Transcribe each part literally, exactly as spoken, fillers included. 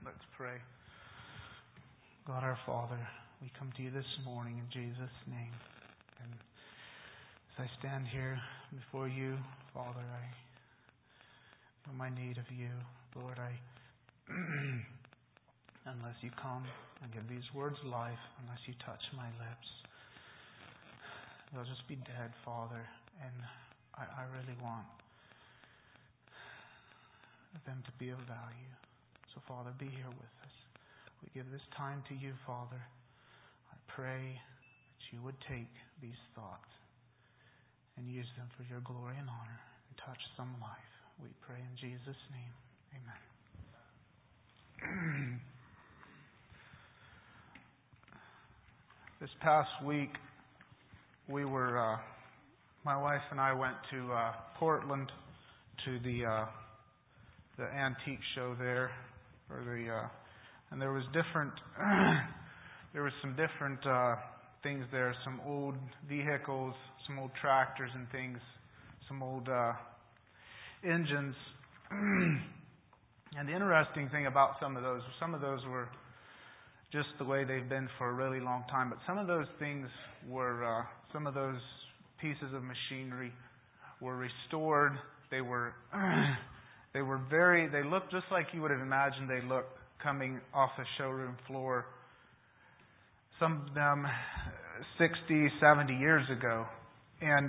Let's pray. God our Father, we come to you this morning in Jesus' name. And as I stand here before you, Father, I feel my need of you. Lord, I unless you come and give these words life, unless you touch my lips, they'll just be dead, Father. And I, I really want them to be of value. So, Father, be here with us. We give this time to you, Father. I pray that you would take these thoughts and use them for your glory and honor and touch some life. We pray in Jesus' name. Amen. This past week, we were, uh, my wife and I went to uh, Portland to the uh, the antique show there, or the uh, and there was different, there was some different uh, things there, some old vehicles, some old tractors and things, some old uh, engines. And the interesting thing about some of those, some of those were just the way they've been for a really long time. But some of those things were, uh, some of those pieces of machinery were restored. They were, they were very, they looked just like you would have imagined they looked coming off the showroom floor. Some of them sixty, seventy years ago. And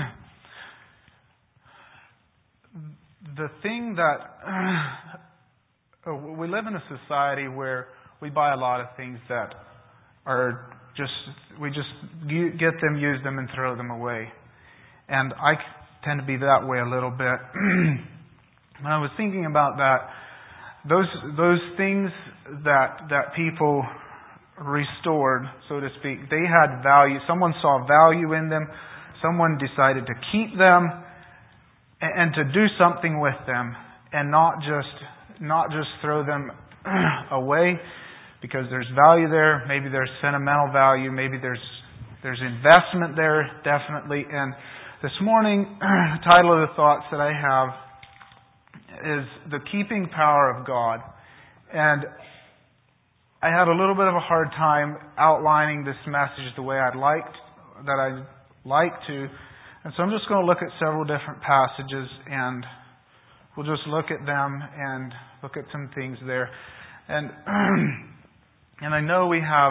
the thing that, we live in a society where we buy a lot of things that are just, we just get them, use them, and throw them away. And I tend to be that way a little bit. When I was thinking about that, those those things that that people restored, so to speak, they had value. Someone saw value in them. Someone decided to keep them and to do something with them, and not just not just throw them away because there's value there. Maybe there's sentimental value. Maybe there's there's investment there, definitely. And this morning, the title of the thoughts that I have is The Keeping Power of God. And I had a little bit of a hard time outlining this message the way I'd liked that I'd like to. And so I'm just going to look at several different passages, and we'll just look at them and look at some things there. And and I know we have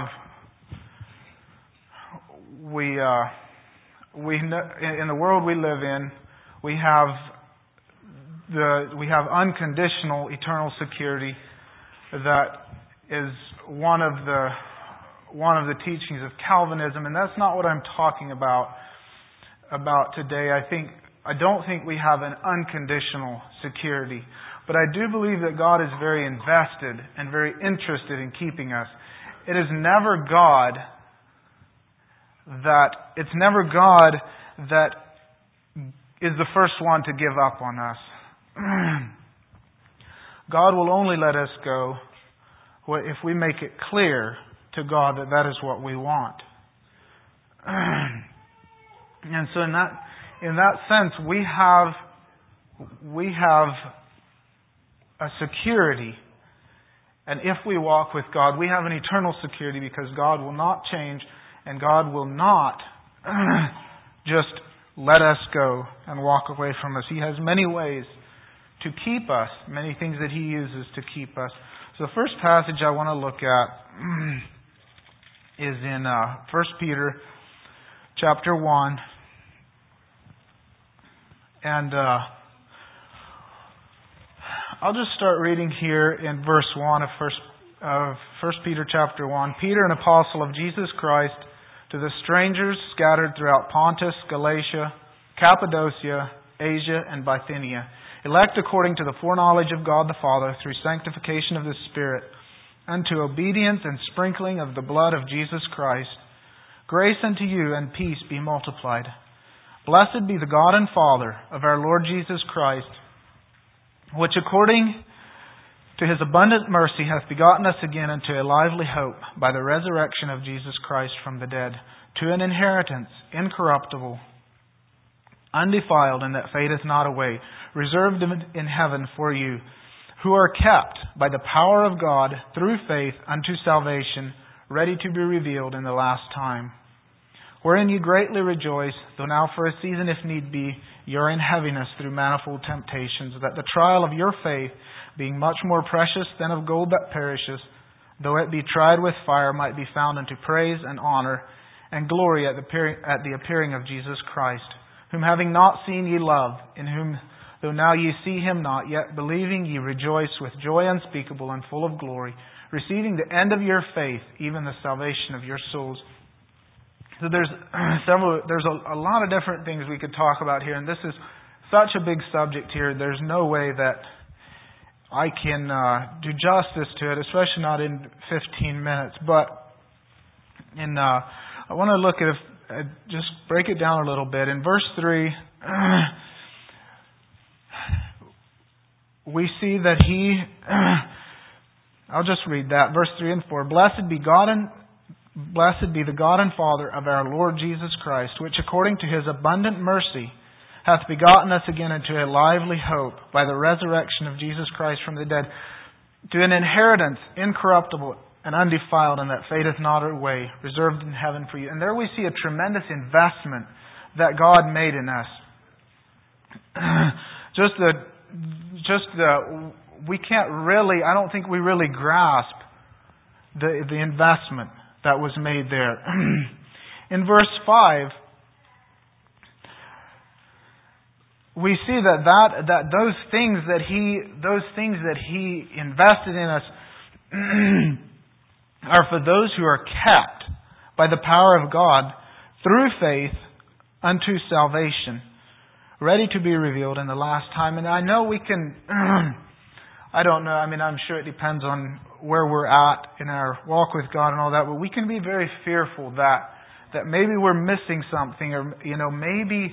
we uh, we know, in the world we live in, we have the we have unconditional eternal security that is one of the one of the teachings of Calvinism, and that's not what I'm talking about about today. I think I don't think we have an unconditional security, but I do believe that God is very invested and very interested in keeping us. It is never God that it's never God that is the first one to give up on us. God will only let us go if we make it clear to God that that is what we want. And so in that in that sense, we have we have a security. And if we walk with God, we have an eternal security because God will not change and God will not just let us go and walk away from us. He has many ways to keep us, many things that He uses to keep us. So the first passage I want to look at is in uh, First Peter chapter one. And uh, I'll just start reading here in verse one of First, of First Peter chapter one. Peter, an apostle of Jesus Christ, to the strangers scattered throughout Pontus, Galatia, Cappadocia, Asia, and Bithynia, elect according to the foreknowledge of God the Father through sanctification of the Spirit, unto obedience and sprinkling of the blood of Jesus Christ. Grace unto you and peace be multiplied. Blessed be the God and Father of our Lord Jesus Christ, which according to His abundant mercy hath begotten us again unto a lively hope by the resurrection of Jesus Christ from the dead, to an inheritance incorruptible, undefiled, and that fadeth not away, reserved in heaven for you, who are kept by the power of God through faith unto salvation, ready to be revealed in the last time. Wherein ye greatly rejoice, though now for a season, if need be, ye are in heaviness through manifold temptations, that the trial of your faith, being much more precious than of gold that perisheth, though it be tried with fire, might be found unto praise and honor and glory at the appearing, at the appearing of Jesus Christ, whom having not seen ye love, in whom though now ye see Him not, yet believing ye rejoice with joy unspeakable and full of glory, receiving the end of your faith, even the salvation of your souls. So there's several, there's a, a lot of different things we could talk about here, and this is such a big subject here. There's no way that I can uh, do justice to it, especially not in fifteen minutes. But in, uh, I want to look at, if, uh, just break it down a little bit. In verse three, we see that He, I'll just read that, verse three and four. Blessed be God and Blessed be the God and Father of our Lord Jesus Christ, which according to His abundant mercy hath begotten us again into a lively hope by the resurrection of Jesus Christ from the dead, to an inheritance incorruptible and undefiled, and that fadeth not away, reserved in heaven for you. And there we see a tremendous investment that God made in us. just the, just the, we can't really, I don't think we really grasp the the investment that was made there. In verse five, we see that, that that those things that he those things that he invested in us are for those who are kept by the power of God through faith unto salvation, ready to be revealed in the last time. And I know we can I don't know, I mean I'm sure it depends on where we're at in our walk with God and all that, but we can be very fearful that that maybe we're missing something, or you know, maybe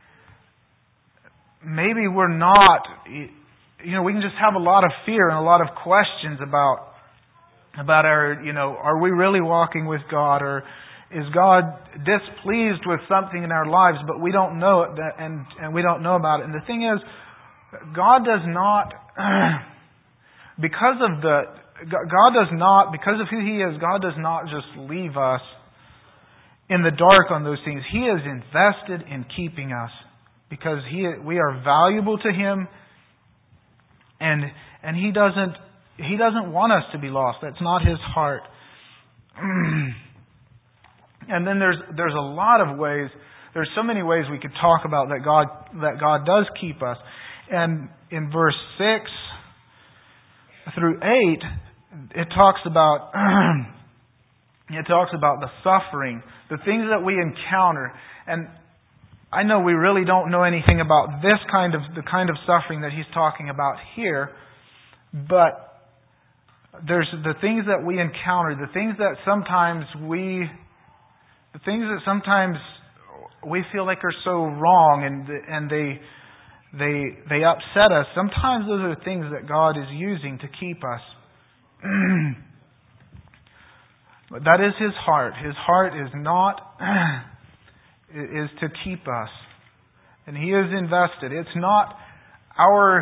maybe we're not, you know, we can just have a lot of fear and a lot of questions about about our, you know, are we really walking with God, or is God displeased with something in our lives, but we don't know it, and and we don't know about it. And the thing is, God does not, because of the God does not, because of who He is, God does not just leave us in the dark on those things. He is invested in keeping us because He, we are valuable to Him, and and He doesn't He doesn't want us to be lost. That's not His heart. And then there's there's a lot of ways. There's so many ways we could talk about that God that God does keep us. And in verse six through eight, it talks about it talks about the suffering, the things that we encounter. And I know we really don't know anything about this kind of the kind of suffering that he's talking about here, but there's the things that we encounter, the things that sometimes we the things that sometimes we feel like are so wrong, and and they they they upset us. Sometimes those are the things that God is using to keep us. But that is His heart. His heart is not is to keep us, and He is invested. It's not our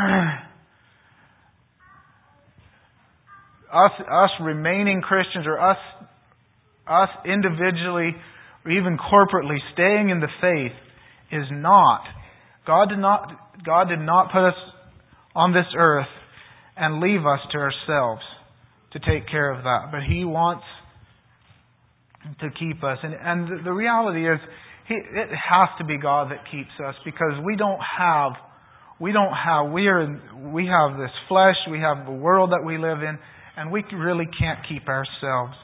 us us remaining Christians, or us us individually or even corporately staying in the faith is not. God did not God did not put us on this earth and leave us to ourselves to take care of that. But He wants to keep us. And and the reality is he, it has to be God that keeps us, because we don't have we don't have we are we have this flesh, we have the world that we live in, and we really can't keep ourselves.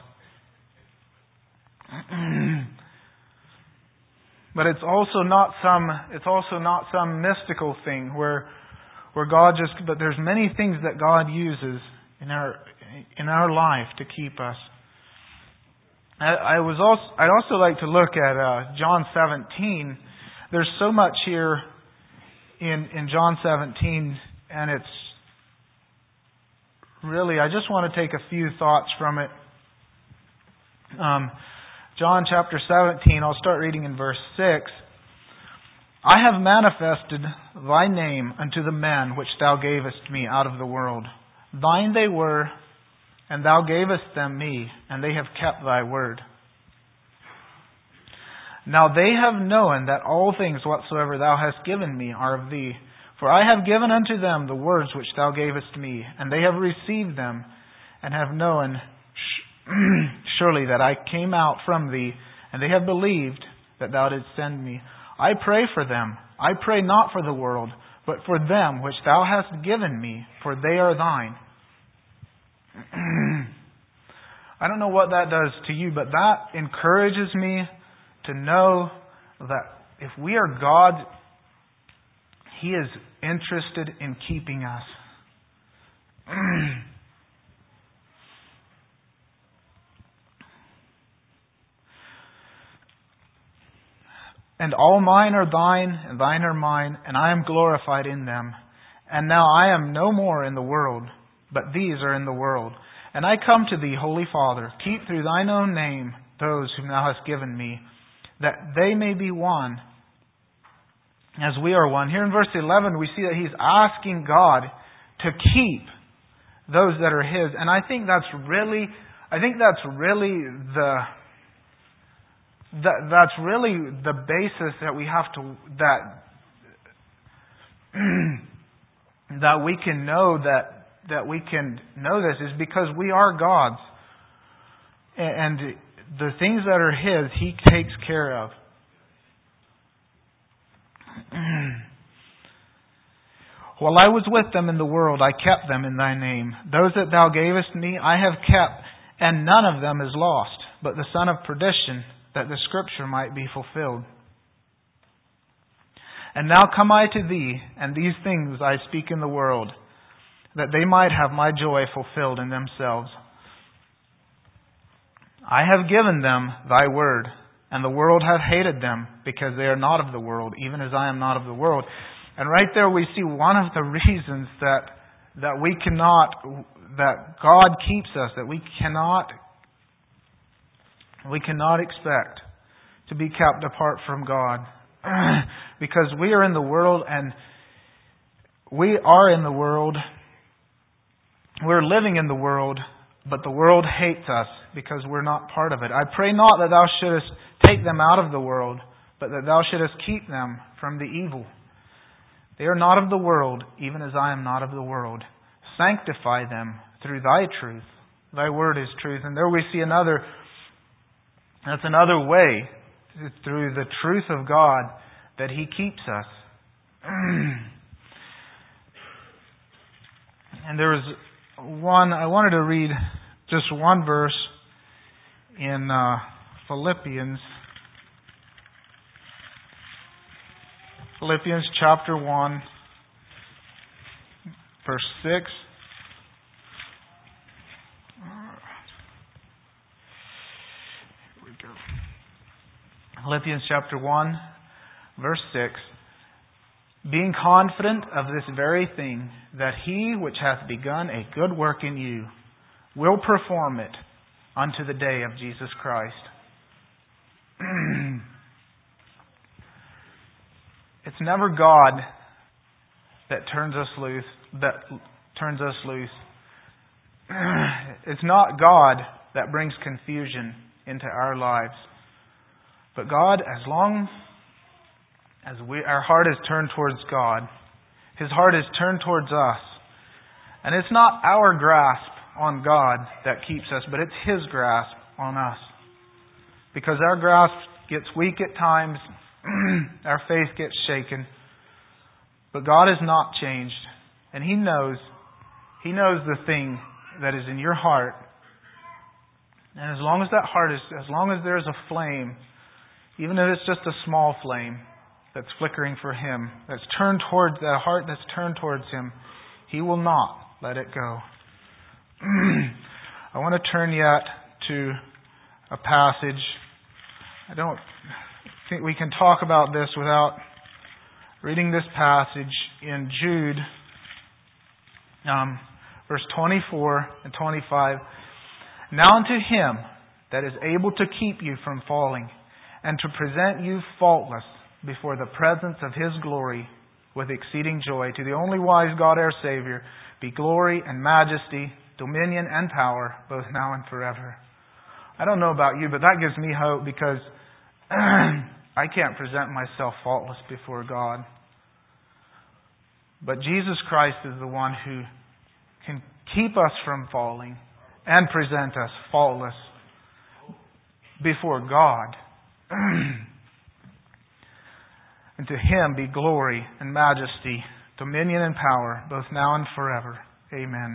But it's also not some it's also not some mystical thing where where God just but there's many things that God uses in our in our life to keep us. I, I was also I'd also like to look at uh, John seventeen. There's so much here in in John seventeen, and it's really I just want to take a few thoughts from it. Um, John chapter seventeen, I'll start reading in verse six. I have manifested Thy name unto the men which Thou gavest me out of the world. Thine they were, and Thou gavest them me, and they have kept Thy word. Now they have known that all things whatsoever Thou hast given me are of Thee. For I have given unto them the words which Thou gavest me, and they have received them, and have known surely that I came out from Thee, and they have believed that Thou didst send me. I pray for them. I pray not for the world, but for them which Thou hast given me, for they are Thine. I don't know what that does to you, but that encourages me to know that if we are God, He is interested in keeping us. And all mine are Thine, and Thine are mine, and I am glorified in them. And now I am no more in the world, but these are in the world. And I come to Thee, Holy Father, keep through Thine own name those whom Thou hast given me, that they may be one, as we are one. Here in verse eleven, we see that He's asking God to keep those that are His. And I think that's really, I think that's really the... That, that's really the basis that we have to, that that we can know that that we can know this is because we are God's. And the things that are His, He takes care of. While I was with them in the world, I kept them in Thy name. Those that Thou gavest me, I have kept, and none of them is lost, but the son of perdition, that the Scripture might be fulfilled. And now come I to Thee, and these things I speak in the world, that they might have my joy fulfilled in themselves. I have given them Thy word, and the world hath hated them, because they are not of the world, even as I am not of the world. And right there we see one of the reasons that that we cannot, that God keeps us, that we cannot We cannot expect to be kept apart from God. Because we are in the world, and we are in the world. We're living in the world, but the world hates us because we're not part of it. I pray not that Thou shouldest take them out of the world, but that Thou shouldest keep them from the evil. They are not of the world, even as I am not of the world. Sanctify them through Thy truth. Thy word is truth. And there we see another That's another way, through the truth of God, that He keeps us. And there was one, I wanted to read just one verse in uh, Philippians. Philippians chapter one, verse six. Philippians chapter one, verse six. Being confident of this very thing, that He which hath begun a good work in you will perform it unto the day of Jesus Christ. It's never God that turns us loose, that turns us loose. It's not God that brings confusion into our lives. But God, as long as we, our heart is turned towards God, His heart is turned towards us. And it's not our grasp on God that keeps us, but it's His grasp on us. Because our grasp gets weak at times, our faith gets shaken. But God is not changed. And He knows, He knows the thing that is in your heart. And as long as that heart is, as long as there's a flame, even if it's just a small flame that's flickering for Him, that's turned towards, that heart that's turned towards Him, He will not let it go. I want to turn yet to a passage. I don't think we can talk about this without reading this passage in Jude, um, verse twenty-four and twenty-five. Now unto Him that is able to keep you from falling, and to present you faultless before the presence of His glory with exceeding joy. To the only wise God our Savior be glory and majesty, dominion and power, both now and forever. I don't know about you, but that gives me hope because I can't present myself faultless before God. But Jesus Christ is the one who can keep us from falling and present us faultless before God. And to Him be glory and majesty, dominion and power, both now and forever. Amen.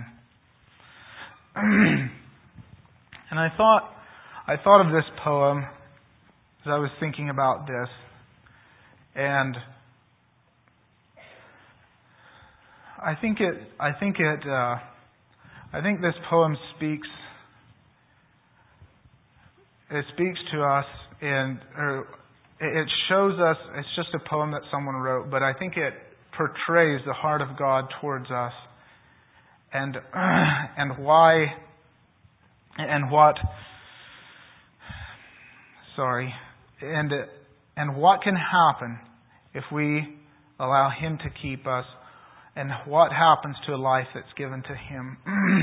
And I thought, I thought of this poem as I was thinking about this, and I think it, I think it, uh, I think this poem speaks. It speaks to us, and or it shows us. It's just a poem that someone wrote, but I think it portrays the heart of God towards us, and and why, and what. Sorry, and and what can happen if we allow Him to keep us, and what happens to a life that's given to Him.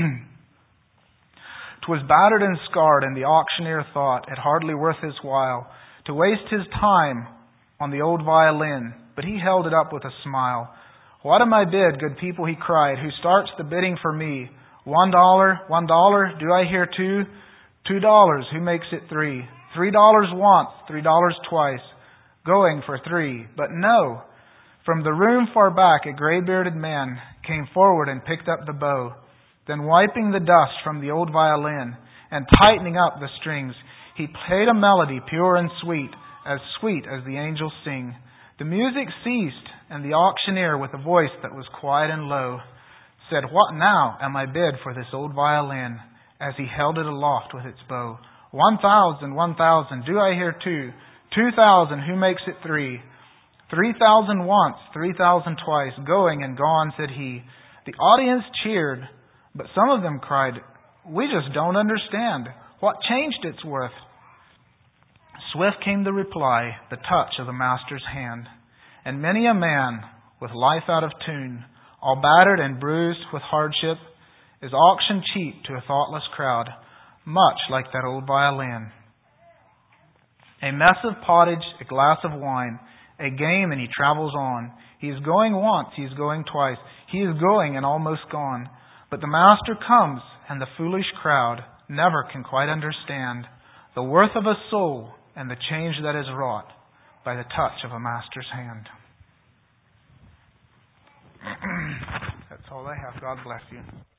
'Twas battered and scarred, and the auctioneer thought it hardly worth his while to waste his time on the old violin, but he held it up with a smile. "What am I bid, good people?" he cried. "Who starts the bidding for me? One dollar, one dollar, do I hear two? Two dollars, who makes it three? Three dollars once, three dollars twice, going for three." But no! From the room far back a grey-bearded man came forward and picked up the bow. Then wiping the dust from the old violin and tightening up the strings, he played a melody pure and sweet, as sweet as the angels sing. The music ceased, and the auctioneer, with a voice that was quiet and low, said, "What now am I bid for this old violin?" as he held it aloft with its bow. "One thousand, one thousand, do I hear two? Two thousand, who makes it three? Three thousand once, three thousand twice, going and gone," said he. The audience cheered, but some of them cried, "We just don't understand. What changed its worth?" Swift came the reply, the touch of the master's hand. And many a man, with life out of tune, all battered and bruised with hardship, is auction cheap to a thoughtless crowd, much like that old violin. A mess of pottage, a glass of wine, a game, and he travels on. He is going once, he is going twice, he is going and almost gone. But the master comes, and the foolish crowd never can quite understand the worth of a soul and the change that is wrought by the touch of a master's hand. That's all I have. God bless you.